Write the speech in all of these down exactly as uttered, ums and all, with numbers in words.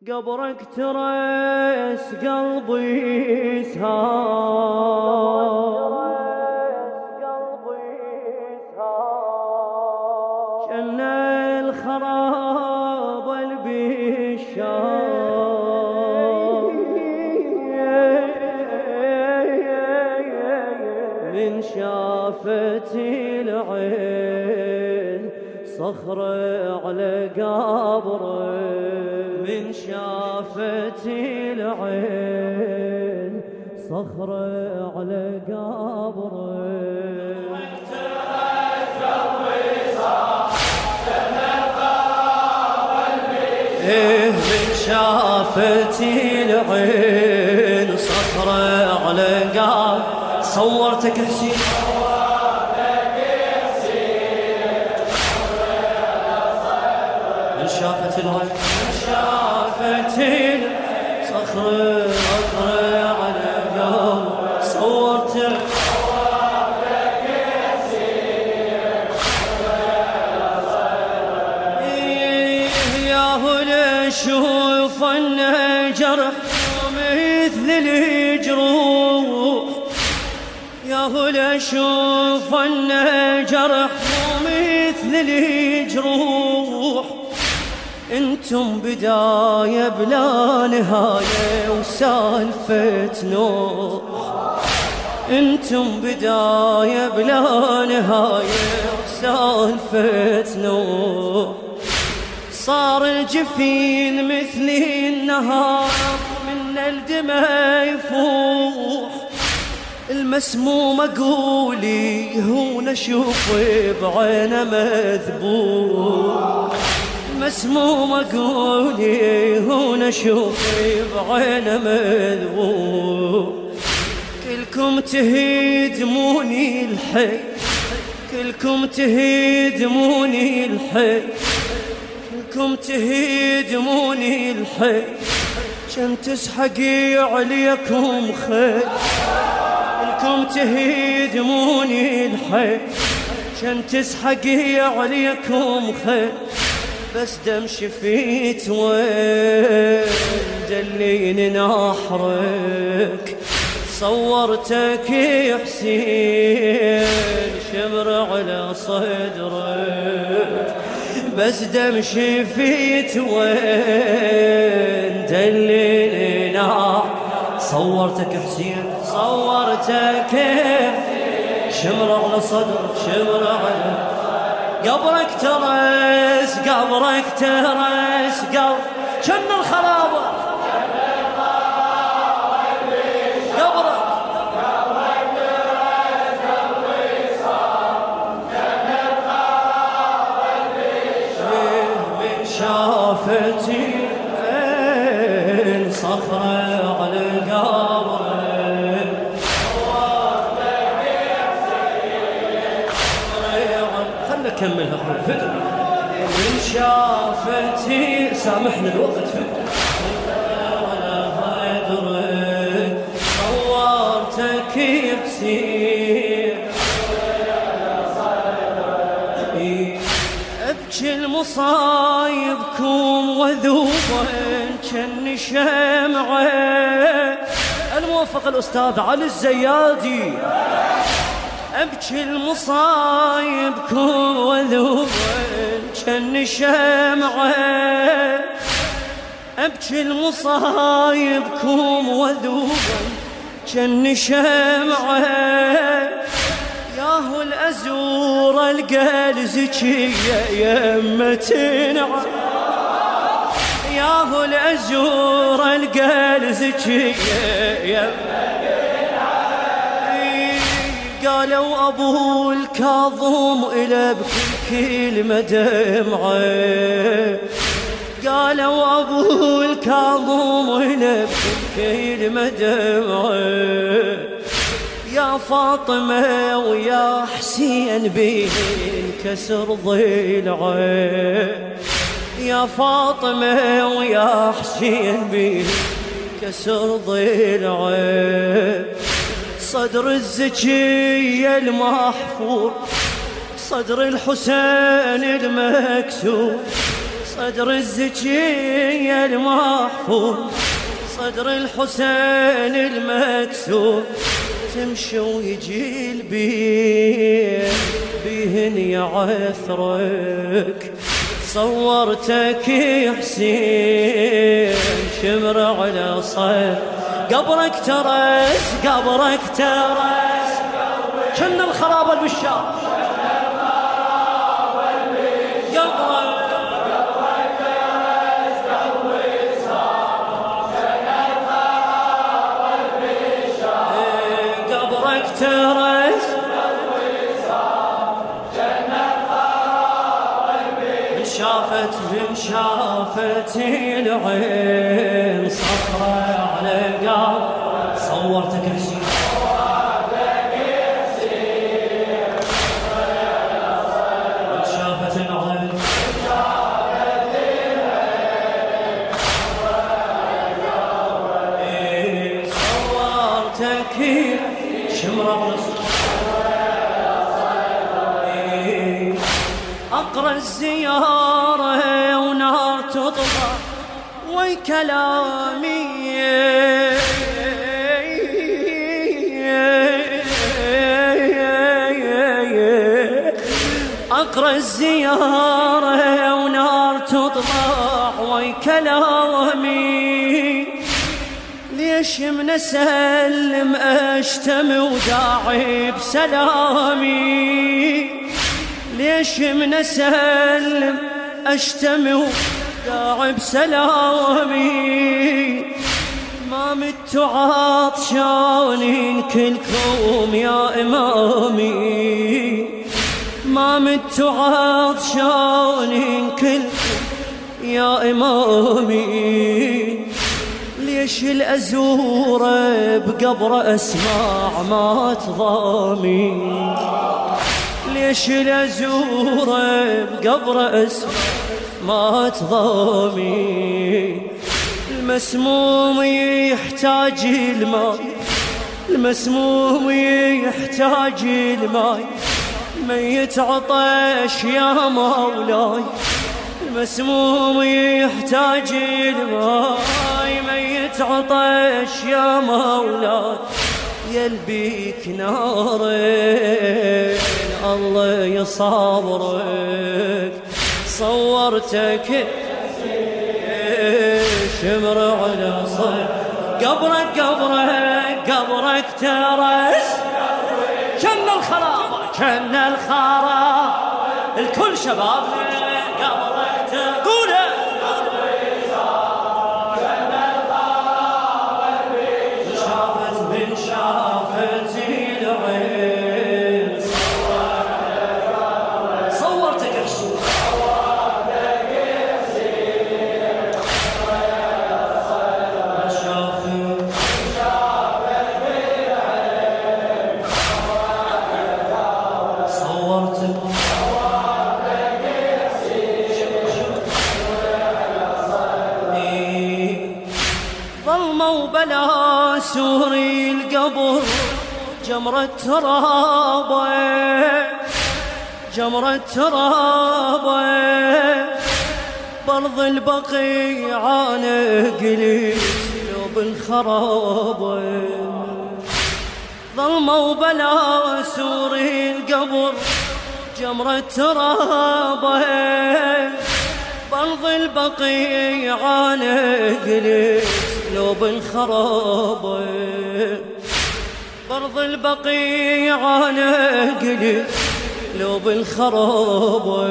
قبرك ترس قلبي سهار جن الخراب البشار من شافتي العين صخرة على قبره من شافتي العين صخرة على قبره إيه من شافتي العين صخرة على قبره صورتك حسين من شافتي العين من شافتي صخرة صخرة على قبره صورتك شوف الجرح مثل الجروح يا هلا شوف الجرح مثل الجروح انتم بداية بلا نهاية وسالفة نوح انتم بداية بلا نهاية وسالفة نوح صار الجفين مثل النهار من الدماء يفوح المسموم اقولي هو نشوف بعينه مذبوح المسموم اقولي هو نشوف بعينه مذبوح كلكم تهدموني الحي كلكم تهدموني الحي كلكم تهدموني الحي كم تسحقي عليكم خير كلكم تهدموني الحي كم تسحقي عليكم خير بس دم شفيت وين دليني نحرك صورتك يا حسين شمر على صدرك بس دم شفيت وين دليني نار صورتك حسين صورتك شمر على صدرك شمر على قبرك ترس قبرك ترس قبر كن الخرابة شافتي العين صخرة على قبره خلنا نكملها اخوي فدر من شافتي سامحنا الوقت فدر على هدره صورتك يحسين ابكي المصايبكم وذوبا كن شمعه الموفق الاستاذ علي الزيادي ابكي المصايبكم وذوبا كن شمعه ابكي المصايبكم وذوبا كن شمعه ياهو الأزور القال زكية يمة تنعى ياهو الأزور القال زكية يمة تنعى قالوا أبو الكاظم إلى بكل كلمة دمعة قالوا أبو الكاظم إلى بكل كلمة دمعة يا فاطمة ويا حسين بين كسر ضلعه يا فاطمة ويا حسين بين كسر ضلعه صدر الزكية المحفور صدر الحسين المكسور صدر الزكية المحفوظ صدر الحسين المكسور تمشي ويجي البيه بيهن يعثرك صورتك يا حسين شمر على صيد قبرك ترس قبرك ترس كن الخراب البشار ترس من شافت من شافت العين صخرة على قلب صورتك حسين من شافت العين صورتك شمرة أقرأ الزيارة ونار تطلع وي كلامي أقرأ الزيارة ونار تطلع وي كلامي ليش من أسلم أشتم وداعي بسلامي ليش من أسلم أشتم وداعي بسلامي ما مت عطشانين كلكم يا إمامي ما مت عطشانين كلكم يا إمامي ليش الأزورة بقبر أسمع ما تضامي ليش الأزورة بقبر أسمع ما تضامي المسموم يحتاج الماء المسموم يحتاج الماء ميت عطش يا مولاي المسموم يحتاج الماء ميت عطش يا مولاي يلبيك نارين الله يصابرك صورتك شمر على صدر قبرك قبرك قبرك ترس كن الخراب كن الخراب الكل شبابنا قبرك تقوله شافت من شافت العين صورتك حسين ظلموا بلا سوري القبر جمرة ترابه جمرة ترابه برض البقيع نقلت لو بالخرابه ظلموا بلا سوري القبر جمرة ترابه برض البقيع نقلت لو بالخرابه برض البقيع نقلت لو بالخرابه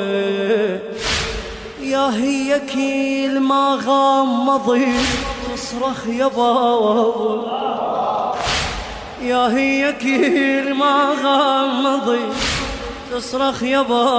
يا هي كيل ما غمضي تصرخ يا بابا يا هي كيل ما غمضي تصرخ يا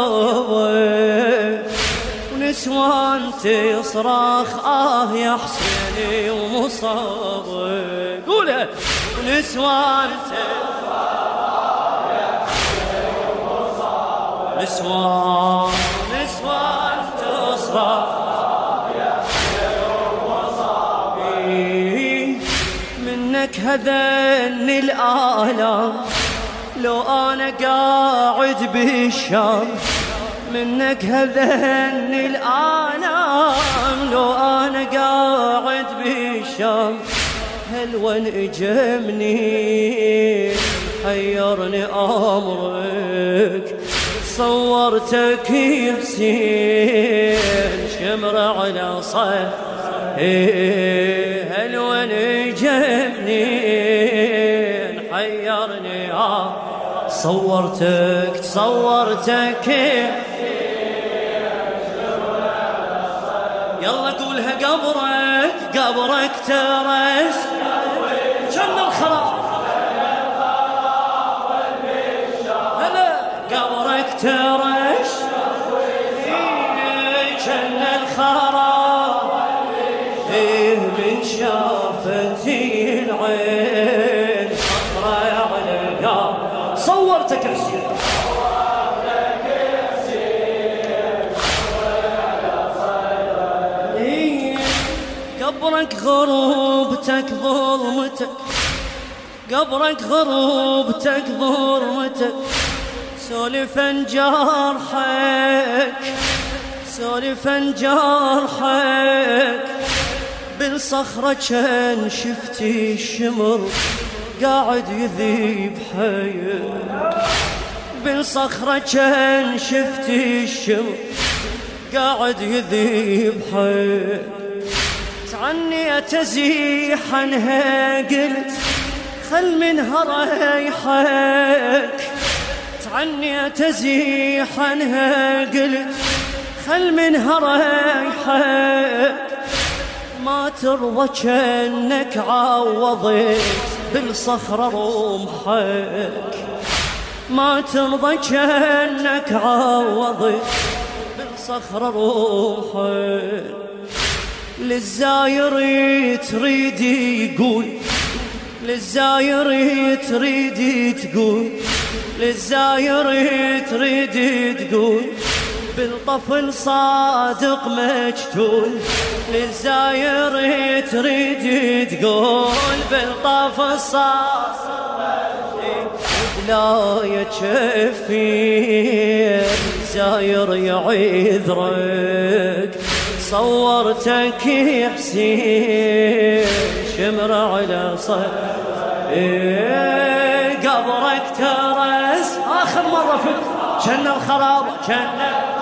بابا ونسوان تصرخ آه يا حسيني ومصابك قولها ونسوان تصرخ آه يا حسيني ومصابك نسوان نسوان تصرخ آه يا حسيني ومصابك منك هذني الآلام لو أنا قاعد بالشام منك هذني الآلام الشام لو أنا قاعد بالشام هل وين اجمني حيرني أمرك صورتك يا حسين شمر على صح هل وين اجمني حيرني صورتك صورتك يلا قولها قبرك قبرك ترس جن الخراب هلا قبرك ترس جن الخراب ايه من شافتي العين خطرة على القلب صورتك يا حسين قبرك غروبتك ظلمتك قبرك غروبتك ظلمتك سولفا جرحك سولفا جرحك بالصخرة كان شفتي الشمر قاعد يذيب حيك بالصخرة كان شفتي الشمر قاعد يذيب حيك تعني تزيح عنها قلت خل منها ريحك تعني تزيح عنها قلت خل منها ريحك ما ترضى كأنك عوضت بالصخرة رمحك ما ترضى كأنك عوضت بالصخرة رمحك للزاير تريد يقول للزاير تريد تقول للزاير تريد تقول بالطفل صادق مجتول للزاير تريد تقول بالطفل صادق لا يتشفير زاير يعذرك صورتك يا حسين شمر على صدر إيه قبرك ترس آخر مرة في جن الخراب جن